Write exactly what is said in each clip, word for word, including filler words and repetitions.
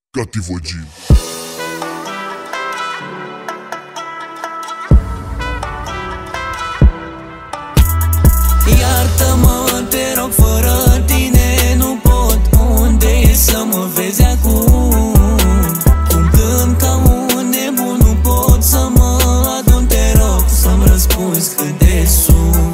Cativogin. Iartă-mă, te rog, fără tine nu pot. Unde e să mă vezi acum? Cum cânt ca un nebun, nu pot să mă adun. Te rog să-mi răspunzi cât de sunt.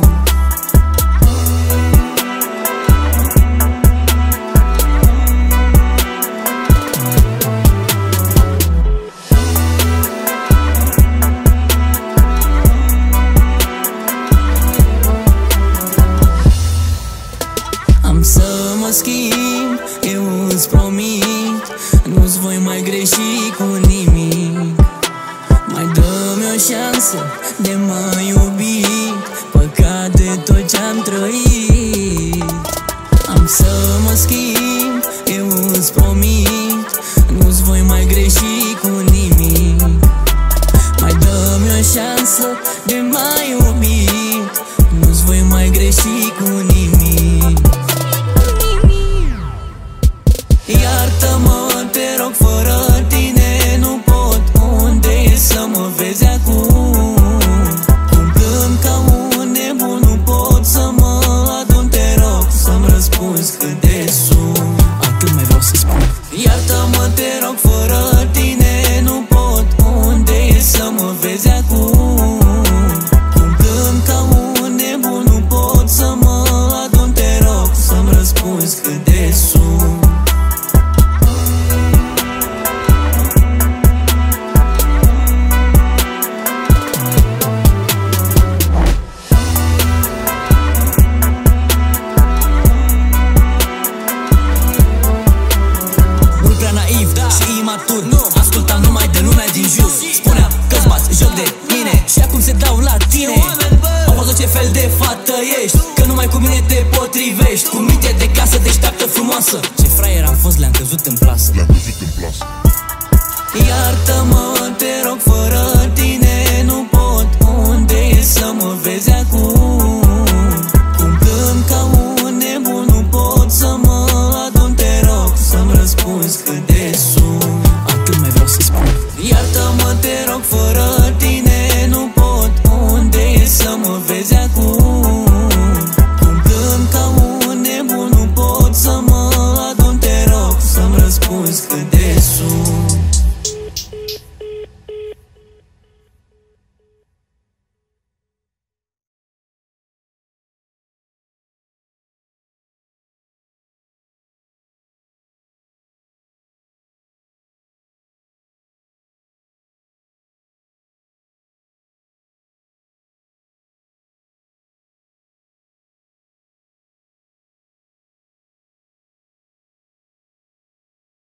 Am să mă schimb, eu îți promit, nu-ți voi mai greși cu nimic. Mai dă-mi o șansă de mă iubi, păcat de tot ce-am trăit. Am să mă schimb, eu îți promit, nu-ți voi mai greși cu nimic. Mai dă-mi o șansă de mă iubi, nu-ți voi mai greși cu nimic. Iartă-mă, te rog, fără tine nu pot. Unde e să mă vezi acum? Cum cânt ca un nebun, nu pot să mă adun. Te rog să-mi răspunzi cât de sunt. Atât mai vreau să spun. Iartă-mă, te rog, fără tine nu pot. Unde e să mă vezi acum? Cum cânt ca un nebun, nu pot să mă adun. Te rog să-mi răspunzi cât de sunt. Și imatur, nu ascultam numai de lumea din jur. Spuneam că-ți bați joc de mine și acum se dau la tine. Am văzut ce fel de fată ești, că numai cu mine te potrivești. Cu minte de casă deșteaptă frumoasă. Ce fraier am fost, le-am căzut în plasă. Le-am căzut în plasă. Iartă-mă, te rog, fără tine nu pot. Unde e să mă vezi acum? Cum cânt ca un nebun, nu pot să mă adun. Te rog să-mi răspunzi cât de sunt. Atât mai vreau să spun. Iartă-mă, te rog, fără tine nu pot. Unde e să mă vezi acum? Cum cânt ca un nebun, nu pot să mă adun. Te rog să-mi răspunzi cât de sunt.